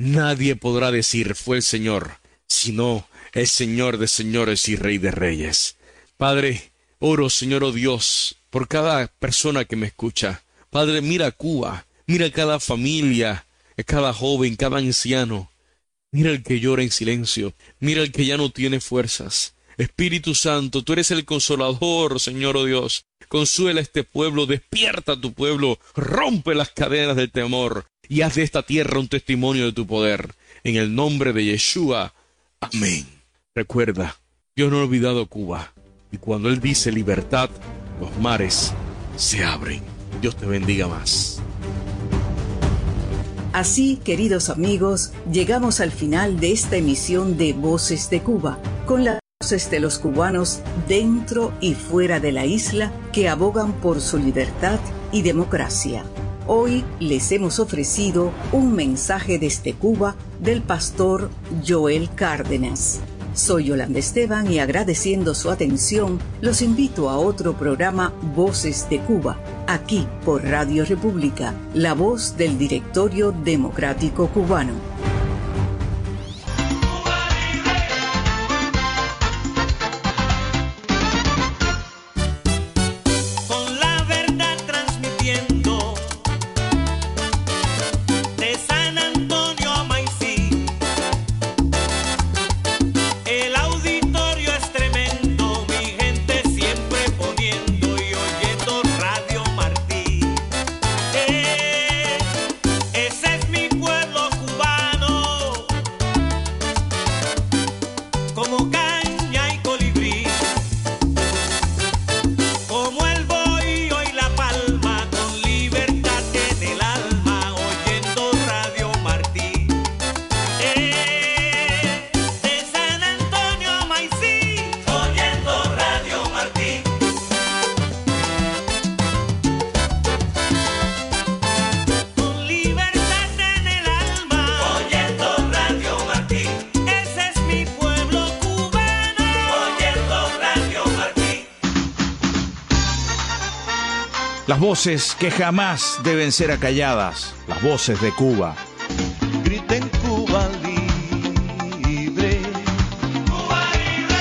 podrá decir fue el Señor, sino el Señor de señores y Rey de reyes. Padre, oro, Señor, oh Dios, por cada persona que me escucha. Padre, mira a Cuba, mira a cada familia, a cada joven, cada anciano. Mira al que llora en silencio, mira al que ya no tiene fuerzas. Espíritu Santo, tú eres el consolador, Señor, oh Dios. Consuela a este pueblo, despierta a tu pueblo, rompe las cadenas del temor y haz de esta tierra un testimonio de tu poder. En el nombre de Yeshua. Amén. Recuerda, Dios no ha olvidado Cuba. Y cuando Él dice libertad, los mares se abren. Dios te bendiga más. Así, queridos amigos, llegamos al final de esta emisión de Voces de Cuba, con las voces de los cubanos dentro y fuera de la isla que abogan por su libertad y democracia. Hoy les hemos ofrecido un mensaje desde Cuba del pastor Joel Cárdenas. Soy Yolanda Esteban y agradeciendo su atención, los invito a otro programa Voces de Cuba, aquí por Radio República, la voz del Directorio Democrático Cubano. Con la verdad transparente. Las voces que jamás deben ser acalladas, las voces de Cuba. Griten Cuba libre. Cuba libre.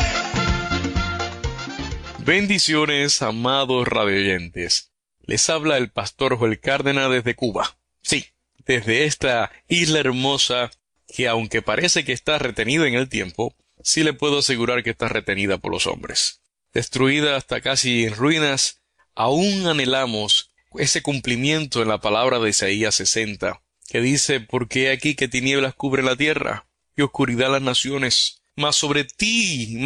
Bendiciones, amados radioyentes. Les habla el pastor Joel Cárdenas desde Cuba. Sí, desde esta isla hermosa que, aunque parece que está retenida en el tiempo, sí le puedo asegurar que está retenida por los hombres. Destruida hasta casi en ruinas, aún anhelamos ese cumplimiento en la palabra de Isaías 60, que dice: porque aquí que tinieblas cubre la tierra y oscuridad las naciones, mas sobre ti,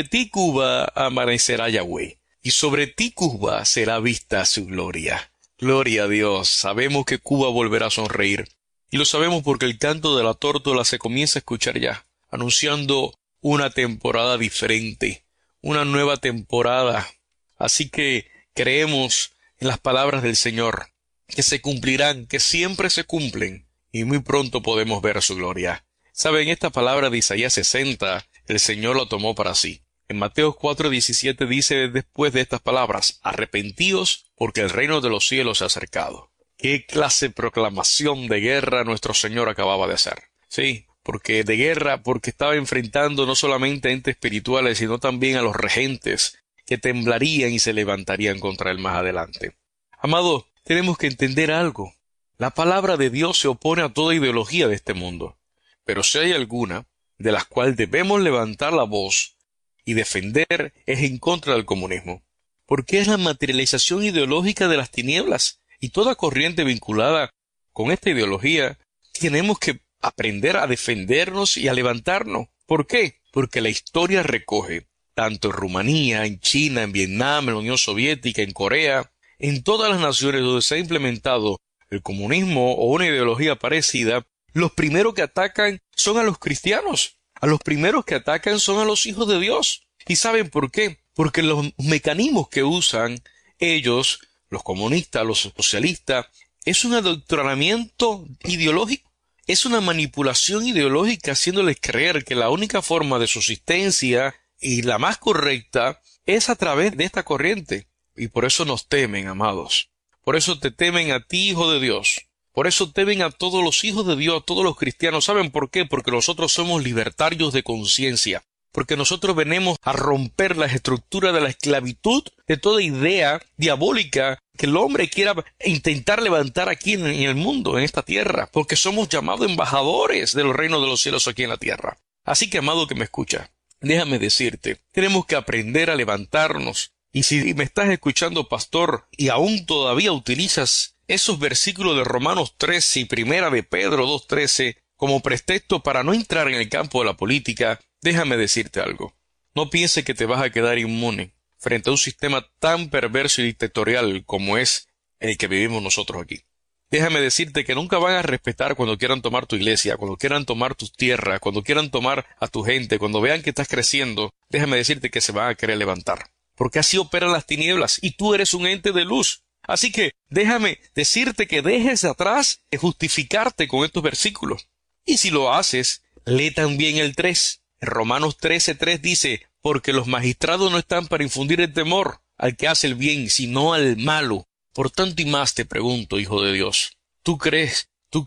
Cuba, amanecerá Yahweh, y sobre ti, Cuba, será vista su gloria. Gloria a Dios. Sabemos que Cuba volverá a sonreír, y lo sabemos porque el canto de la tórtola se comienza a escuchar ya, anunciando una temporada diferente, una nueva temporada. Así que creemos en las palabras del Señor, que se cumplirán, que siempre se cumplen, y muy pronto podemos ver su gloria. Saben, esta palabra de Isaías 60, el Señor la tomó para sí. En Mateo 4:17 dice después de estas palabras: arrepentíos, porque el reino de los cielos se ha acercado. ¿Qué clase de proclamación de guerra nuestro Señor acababa de hacer? Sí, porque de guerra, porque estaba enfrentando no solamente a entes espirituales, sino también a los regentes, que temblarían y se levantarían contra él más adelante. Amado, tenemos que entender algo. La palabra de Dios se opone a toda ideología de este mundo. Pero si hay alguna de las cuales debemos levantar la voz y defender, es en contra del comunismo. Porque es la materialización ideológica de las tinieblas, y toda corriente vinculada con esta ideología tenemos que aprender a defendernos y a levantarnos. ¿Por qué? Porque la historia recoge, tanto en Rumanía, en China, en Vietnam, en la Unión Soviética, en Corea, en todas las naciones donde se ha implementado el comunismo o una ideología parecida, los primeros que atacan son a los cristianos. A los primeros que atacan son a los hijos de Dios. ¿Y saben por qué? Porque los mecanismos que usan ellos, los comunistas, los socialistas, es un adoctrinamiento ideológico. Es una manipulación ideológica, haciéndoles creer que la única forma de subsistencia y la más correcta es a través de esta corriente. Y por eso nos temen, amados. Por eso te temen a ti, hijo de Dios. Por eso temen a todos los hijos de Dios, a todos los cristianos. ¿Saben por qué? Porque nosotros somos libertarios de conciencia. Porque nosotros venimos a romper las estructuras de la esclavitud, de toda idea diabólica que el hombre quiera intentar levantar aquí en el mundo, en esta tierra. Porque somos llamados embajadores del reino de los cielos aquí en la tierra. Así que, amado que me escucha, déjame decirte, tenemos que aprender a levantarnos. Y si me estás escuchando, pastor, y aún todavía utilizas esos versículos de Romanos 13 y primera de Pedro 2:13 como pretexto para no entrar en el campo de la política, déjame decirte algo. No pienses que te vas a quedar inmune frente a un sistema tan perverso y dictatorial como es el que vivimos nosotros aquí. Déjame decirte que nunca van a respetar cuando quieran tomar tu iglesia, cuando quieran tomar tus tierras, cuando quieran tomar a tu gente, cuando vean que estás creciendo. Déjame decirte que se van a querer levantar. Porque así operan las tinieblas y tú eres un ente de luz. Así que déjame decirte que dejes atrás de justificarte con estos versículos. Y si lo haces, lee también el 3. En Romanos 13:3 dice: porque los magistrados no están para infundir el temor al que hace el bien, sino al malo. Por tanto y más te pregunto, hijo de Dios, ¿tú crees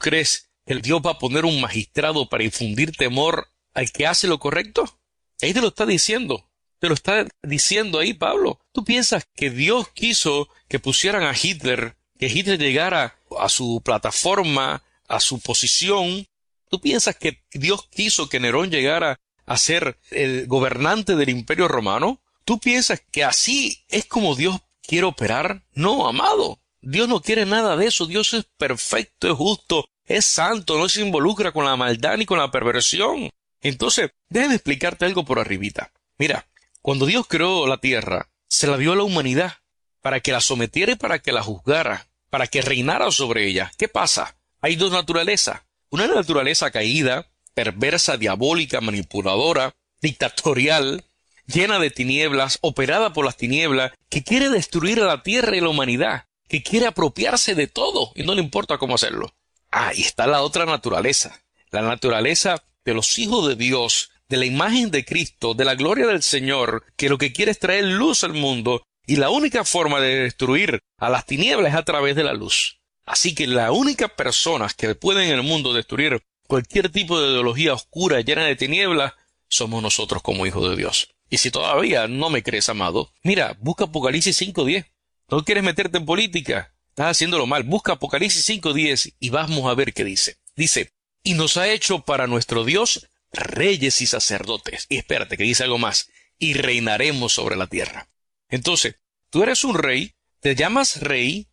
que Dios va a poner un magistrado para infundir temor al que hace lo correcto? Ahí te lo está diciendo. Te lo está diciendo ahí Pablo. ¿Tú piensas que Dios quiso que pusieran a Hitler, que Hitler llegara a su plataforma, a su posición? ¿Tú piensas que Dios quiso que Nerón llegara a ser el gobernante del Imperio Romano? ¿Tú piensas que así es como Dios quiere operar? No, amado. Dios no quiere nada de eso. Dios es perfecto, es justo, es santo, no se involucra con la maldad ni con la perversión. Entonces, déjame explicarte algo por arribita. Mira, cuando Dios creó la tierra, se la dio a la humanidad para que la sometiera y para que la juzgara, para que reinara sobre ella. ¿Qué pasa? Hay dos naturalezas. Una naturaleza caída, perversa, diabólica, manipuladora, dictatorial, llena de tinieblas, operada por las tinieblas, que quiere destruir a la tierra y la humanidad, que quiere apropiarse de todo y no le importa cómo hacerlo. Y está la otra naturaleza, la naturaleza de los hijos de Dios, de la imagen de Cristo, de la gloria del Señor, que lo que quiere es traer luz al mundo, Y la única forma de destruir a las tinieblas es a través de la luz. Así que la única persona que puede en el mundo destruir cualquier tipo de ideología oscura llena de tinieblas somos nosotros como hijos de Dios. Y si todavía no me crees, amado, mira, busca Apocalipsis 5:10. ¿No quieres meterte en política? Estás haciéndolo mal. Busca Apocalipsis 5:10 y vamos a ver qué dice. Dice, y nos ha hecho para nuestro Dios reyes y sacerdotes. Y espérate, que dice algo más. Y reinaremos sobre la tierra. Entonces, tú eres un rey, te llamas rey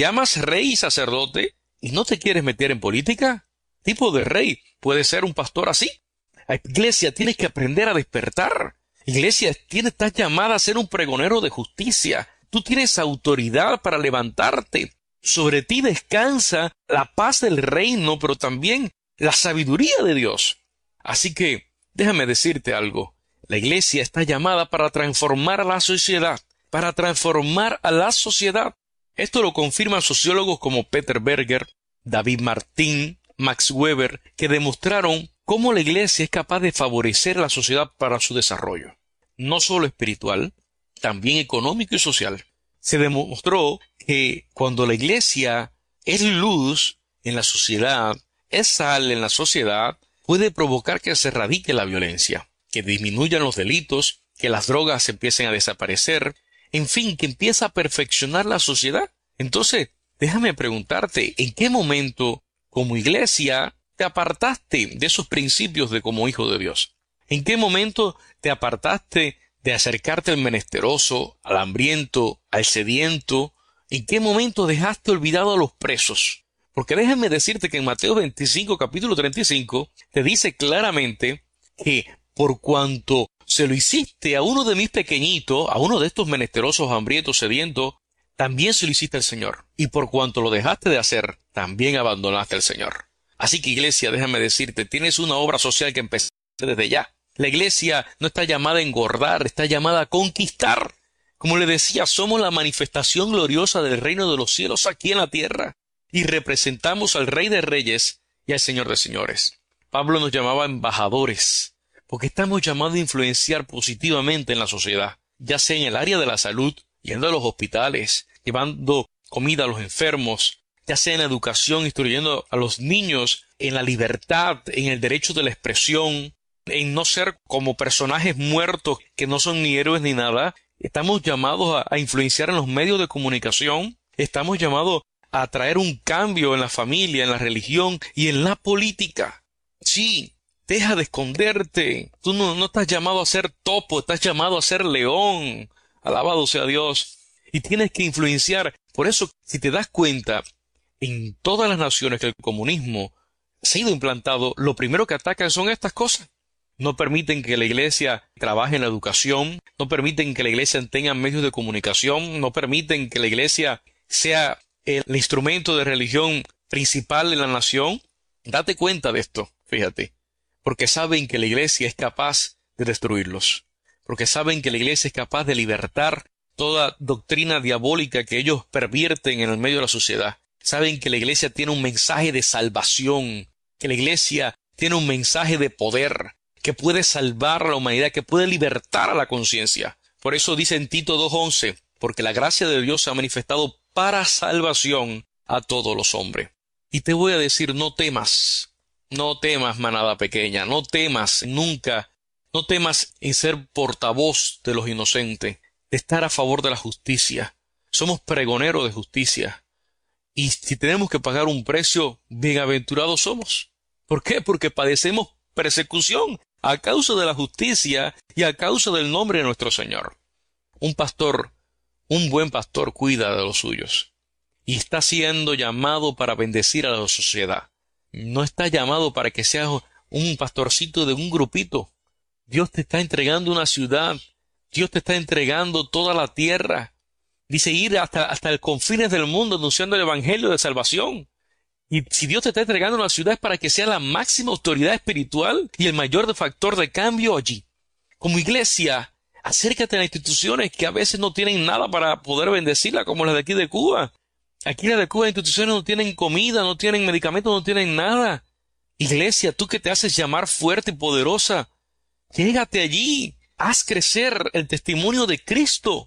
y sacerdote, y no te quieres meter en política. Tipo de rey puede ser un pastor así. Iglesia, tienes que aprender a despertar. Iglesia, estás llamada a ser un pregonero de justicia. Tú tienes autoridad para levantarte. Sobre ti descansa la paz del reino, pero también la sabiduría de Dios. Así que, déjame decirte algo. La iglesia está llamada para transformar a la sociedad. Para transformar a la sociedad. Esto lo confirman sociólogos como Peter Berger, David Martín, Max Weber, que demostraron cómo la iglesia es capaz de favorecer a la sociedad para su desarrollo. No solo espiritual, también económico y social. Se demostró que cuando la iglesia es luz en la sociedad, es sal en la sociedad, puede provocar que se erradique la violencia, que disminuyan los delitos, que las drogas empiecen a desaparecer, en fin, que empieza a perfeccionar la sociedad. Entonces, déjame preguntarte, ¿en qué momento, como iglesia, te apartaste de esos principios de como hijo de Dios? ¿En qué momento te apartaste de acercarte al menesteroso, al hambriento, al sediento? ¿En qué momento dejaste olvidado a los presos? Porque déjame decirte que en Mateo 25, capítulo 35, te dice claramente que por cuanto se lo hiciste a uno de mis pequeñitos, a uno de estos menesterosos, hambrientos, sedientos, también se lo hiciste al Señor. Y por cuanto lo dejaste de hacer, también abandonaste al Señor. Así que, iglesia, déjame decirte, tienes una obra social que empezar desde ya. La iglesia no está llamada a engordar, está llamada a conquistar. Como le decía, somos la manifestación gloriosa del reino de los cielos aquí en la tierra. Y representamos al Rey de Reyes y al Señor de Señores. Pablo nos llamaba embajadores, porque estamos llamados a influenciar positivamente en la sociedad, ya sea en el área de la salud, yendo a los hospitales, llevando comida a los enfermos, ya sea en la educación, instruyendo a los niños en la libertad, en el derecho de la expresión, en no ser como personajes muertos que no son ni héroes ni nada. Estamos llamados a influenciar en los medios de comunicación, estamos llamados a traer un cambio en la familia, en la religión y en la política. Sí, deja de esconderte. Tú no estás llamado a ser topo, estás llamado a ser león. Alabado sea Dios. Y tienes que influenciar. Por eso, si te das cuenta, en todas las naciones que el comunismo ha sido implantado, lo primero que atacan son estas cosas. No permiten que la iglesia trabaje en la educación, no permiten que la iglesia tenga medios de comunicación, no permiten que la iglesia sea el instrumento de religión principal en la nación. Date cuenta de esto, fíjate, porque saben que la iglesia es capaz de destruirlos, porque saben que la iglesia es capaz de libertar toda doctrina diabólica que ellos pervierten en el medio de la sociedad. Saben que la iglesia tiene un mensaje de salvación, que la iglesia tiene un mensaje de poder, que puede salvar a la humanidad, que puede libertar a la conciencia. Por eso dice en Tito 2:11, porque la gracia de Dios se ha manifestado para salvación a todos los hombres. Y te voy a decir, no temas, manada pequeña, no temas nunca, no temas en ser portavoz de los inocentes, de estar a favor de la justicia. Somos pregoneros de justicia. Y si tenemos que pagar un precio, bienaventurados somos. ¿Por qué? Porque padecemos persecución a causa de la justicia y a causa del nombre de nuestro Señor. Un buen pastor cuida de los suyos y está siendo llamado para bendecir a la sociedad. No está llamado para que seas un pastorcito de un grupito. Dios te está entregando una ciudad. Dios te está entregando toda la tierra. Dice ir hasta los confines del mundo anunciando el evangelio de salvación. Y si Dios te está entregando una ciudad es para que sea la máxima autoridad espiritual y el mayor factor de cambio allí. Como iglesia, acércate a las instituciones que a veces no tienen nada para poder bendecirla, como las de aquí de Cuba. Aquí las de Cuba, las instituciones no tienen comida, no tienen medicamentos, no tienen nada. Iglesia, tú que te haces llamar fuerte y poderosa, llégate allí, haz crecer el testimonio de Cristo.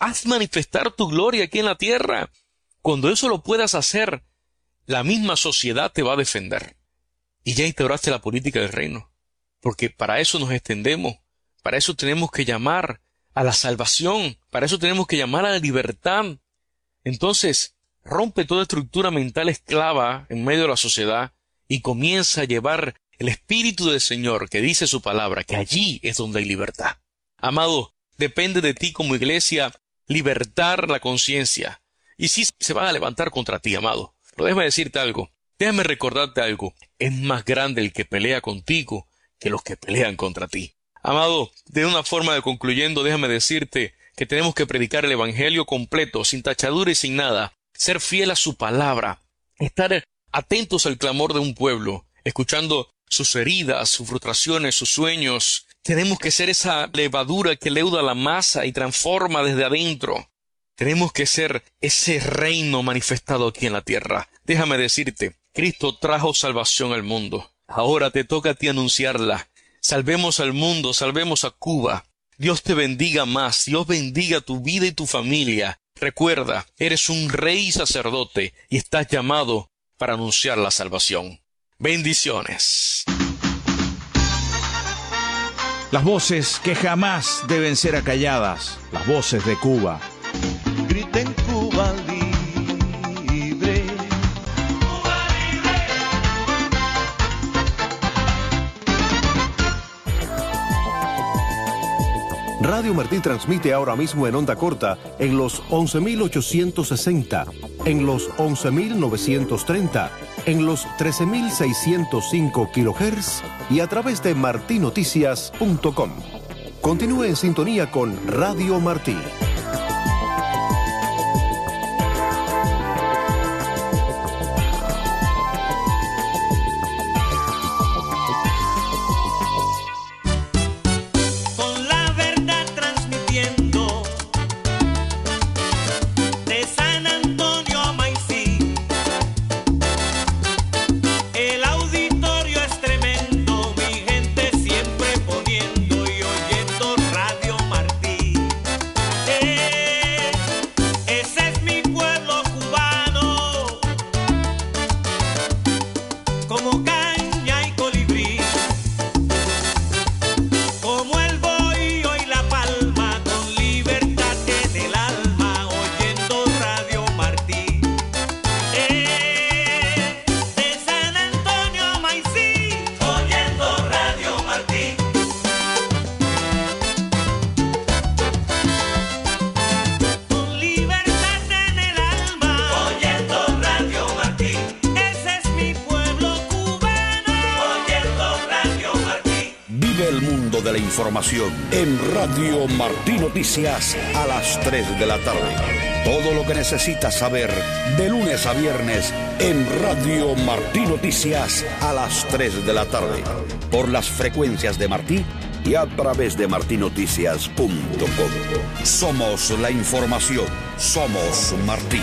Haz manifestar tu gloria aquí en la tierra. Cuando eso lo puedas hacer, la misma sociedad te va a defender. Y ya instauraste la política del reino. Porque para eso nos extendemos. Para eso tenemos que llamar a la salvación. Para eso tenemos que llamar a la libertad. Entonces, rompe toda estructura mental esclava en medio de la sociedad y comienza a llevar el Espíritu del Señor, que dice su palabra, que allí es donde hay libertad. Amado, depende de ti como iglesia libertar la conciencia. Y sí se van a levantar contra ti, amado. Pero déjame decirte algo. Déjame recordarte algo. Es más grande el que pelea contigo que los que pelean contra ti. Amado, de una forma de concluyendo, déjame decirte que tenemos que predicar el Evangelio completo, sin tachadura y sin nada. Ser fiel a su palabra. Estar atentos al clamor de un pueblo, escuchando sus heridas, sus frustraciones, sus sueños. Tenemos que ser esa levadura que leuda la masa y transforma desde adentro. Tenemos que ser ese reino manifestado aquí en la tierra. Déjame decirte, Cristo trajo salvación al mundo. Ahora te toca a ti anunciarla. Salvemos al mundo, salvemos a Cuba. Dios te bendiga más, Dios bendiga tu vida y tu familia. Recuerda, eres un rey y sacerdote y estás llamado para anunciar la salvación. Bendiciones. Las voces que jamás deben ser acalladas, las voces de Cuba. Griten Cuba libre. Cuba libre. Radio Martí transmite ahora mismo en onda corta en los 11.860, en los 11.930, en los 13.605 kHz y a través de martinoticias.com. Continúe en sintonía con Radio Martí. De la información en Radio Martí Noticias a las 3 de la tarde. Todo lo que necesitas saber de lunes a viernes en Radio Martí Noticias a las 3 de la tarde. Por las frecuencias de Martí y a través de martinoticias.com. Somos la información. Somos Martí.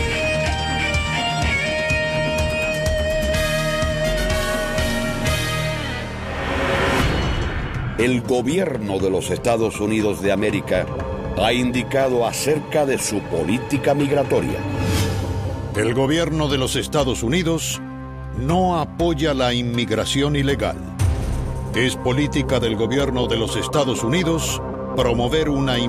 El gobierno de los Estados Unidos de América ha indicado acerca de su política migratoria. El gobierno de los Estados Unidos no apoya la inmigración ilegal. Es política del gobierno de los Estados Unidos promover una